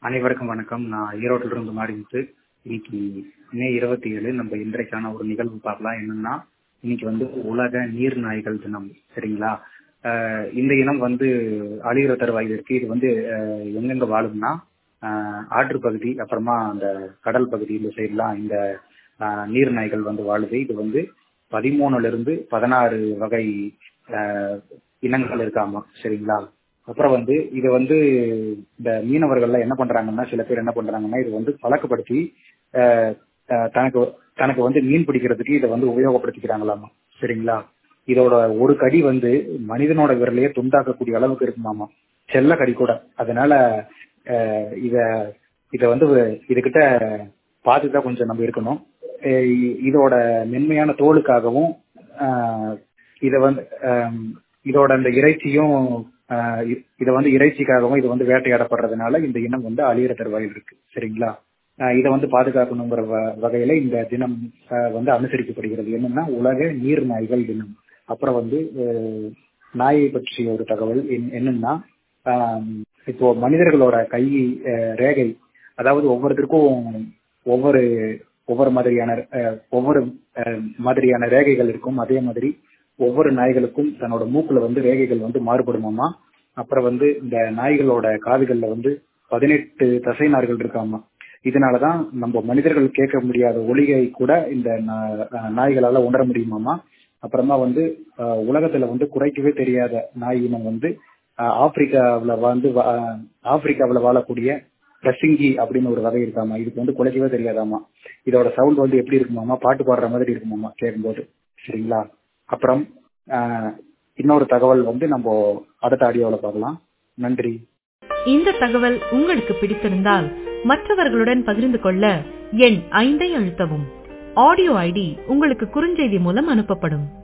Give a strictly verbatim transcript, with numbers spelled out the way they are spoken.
அனைவருக்கும் வணக்கம். நான் ஈரோட்டில் இருந்து மாறிமுத்து. இன்னைக்கு மே இருபத்தி ஏழு நம்ம இன்றைக்கான ஒரு நிகழ்வு பார்க்கலாம். என்னன்னா, இன்னைக்கு வந்து உலக நீர் நாய்கள் தினம். சரிங்களா? ஆஹ் இந்த இனம் வந்து அழிகிற தருவாயில் இருக்கு. இது வந்து ஆஹ் எங்கெங்க வாழும்னா, ஆஹ் ஆற்று பகுதி, அப்புறமா அந்த கடல் பகுதி, இந்த சைட்லாம் இந்த ஆஹ் நீர் நாய்கள் வந்து வாழுது. இது வந்து பதிமூணுல இருந்து பதினாறு வகை ஆஹ் இனங்கள் இருக்காமா. சரிங்களா? அப்புறம் வந்து இதை வந்து இந்த மீனவர்கள்லாம் என்ன பண்றாங்கன்னா, சில பேர் என்ன பண்றாங்கன்னா, இது வந்து பழக்கப்படுத்தி ஆஹ் ஆஹ் தனக்கு தனக்கு வந்து மீன் பிடிக்கிறதுக்கு இதை வந்து உபயோகப்படுத்திக்கிறாங்களாமா. சரிங்களா? இதோட ஒரு கடி வந்து மனிதனோட விரலையே துண்டாக்கக்கூடிய அளவுக்கு இருக்குமாமா, செல்ல கடி கூட. அதனால ஆஹ் இத இத வந்து இதுகிட்ட பார்த்துதான் கொஞ்சம் நம்ம இருக்கணும். ஆஹ் இதோட மென்மையான தோலுக்காகவும் ஆஹ் இதை வந்து ஆஹ் இதோட அந்த இறைச்சியும் ஆஹ் இதை வந்து இறைச்சிக்காகவும் இது வந்து வேட்டையாடப்படுறதுனால இந்த இனம் வந்து அழியிற தருவாயில் இருக்கு. சரிங்களா? இதை வந்து பாதுகாக்கணுங்கிற வகையில இந்த தினம் வந்து அனுசரிக்கப்படுகிறது. என்னன்னா, உலக நீர் நாய்கள் தினம். அப்புறம் வந்து நாயை பற்றிய ஒரு தகவல் என்னன்னா, இப்போ மனிதர்களோட கை ரேகை, அதாவது ஒவ்வொருத்தருக்கும் ஒவ்வொரு ஒவ்வொரு மாதிரியான ஒவ்வொரு மாதிரியான ரேகைகள் இருக்கும். அதே மாதிரி ஒவ்வொரு நாய்களுக்கும் தன்னோட மூக்குல வந்து ரேகைகள் வந்து மாறுபடுமாமா. அப்புறம் வந்து இந்த நாய்களோட காதுகள்ல வந்து பதினெட்டு தசை நார்கள் இருக்காமா. இதனாலதான் நம்ம மனிதர்கள் கேட்க முடியாத ஒலியை கூட இந்த நாய்களால உணர முடியுமாமா. அப்புறமா வந்து உலகத்துல வந்து குறைக்கவே தெரியாத நாய் இனம் வந்து ஆப்பிரிக்காவில வந்து ஆப்பிரிக்காவில வாழக்கூடிய பிரசிங்கி அப்படின்னு ஒரு வகை இருக்காமா. இதுக்கு வந்து குலைக்கவே தெரியாதாமா. இதோட சவுண்ட் வந்து எப்படி இருக்குமாமா, பாட்டு பாடுற மாதிரி இருக்குமாமா கேட்கும்போது. சரிங்களா? அப்புறம் ஆஹ் இன்னொரு தகவல் வந்து நம்ம அடுத்த ஆடியோவில் பார்க்கலாம். நன்றி. இந்த தகவல் உங்களுக்கு பிடித்திருந்தால் மற்றவர்களுடன் பகிர்ந்து கொள்ள எண் ஐந்தை அழுத்தவும். ஆடியோ ஐடி உங்களுக்கு குறுஞ்செய்தி மூலம் அனுப்பப்படும்.